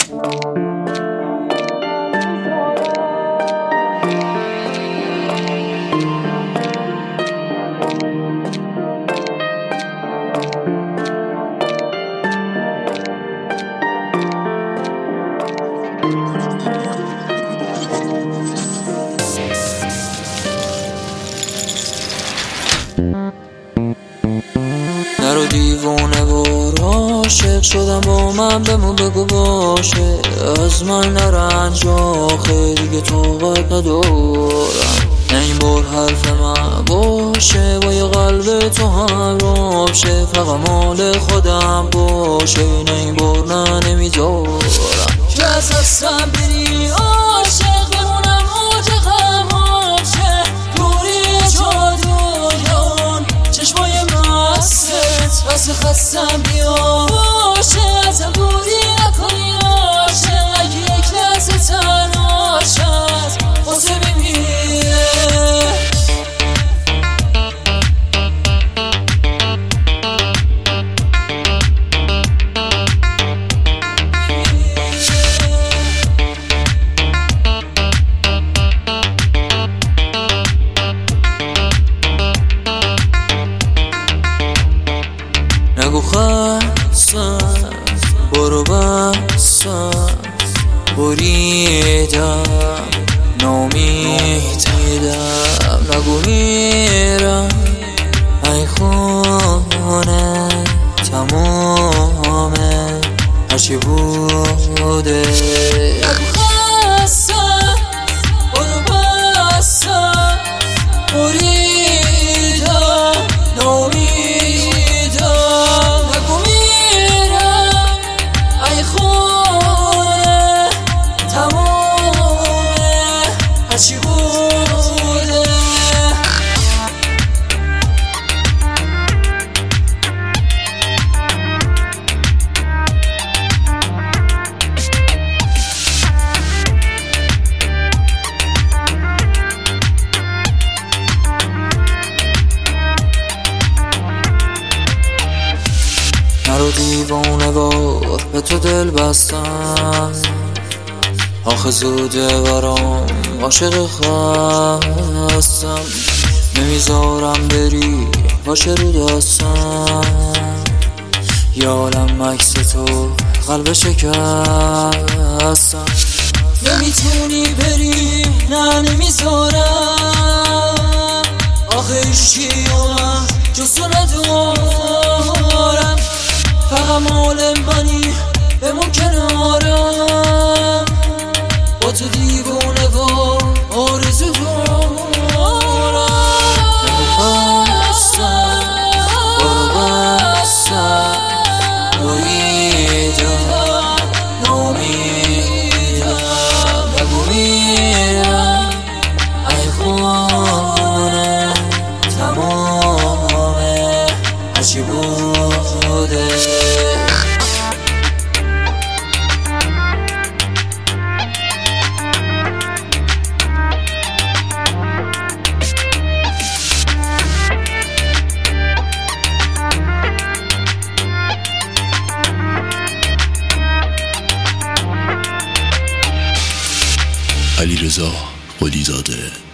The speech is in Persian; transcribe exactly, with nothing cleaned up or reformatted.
نرو دیوونه و عاشق شدم با من بمون بگو باشه از من نرنج آخه دیگه طاقت ندارم نه این بار حرف من باشه با یه قلب تو همراه شه فقط مال خودم باشه نه این بار نه نمیذارم که از هستم بری عاشق بمونم موج غم شه دوری جادویان چشمای مستت واسه خستم بیا باشه ازم دوری نکنی عاشق اگه یک لحظه تنها شد واسه میمیره نگو خستم برو بستم بریدم نامیدم نگو میرم ای خونه تمامه هرچی بوده نگو خستم برو بستم بریدم نامیدم چی بوده نرو دیوانه وار به تو دل بستم آخه زوده برام عاشق خستم نمیذارم بری باشه رو دستم یالم عکس تو قلب شکستم نمیتونی بری نه نمیذارم آخه عشقی من جز تو ندارم فقط مال منی بمون کنارم با تو دیوونه و آرزو دارم بستم برو بستم بریدم نامیدم بگو میرم ای خونه تمامه هرچی بوده علیرضا قلی زاده.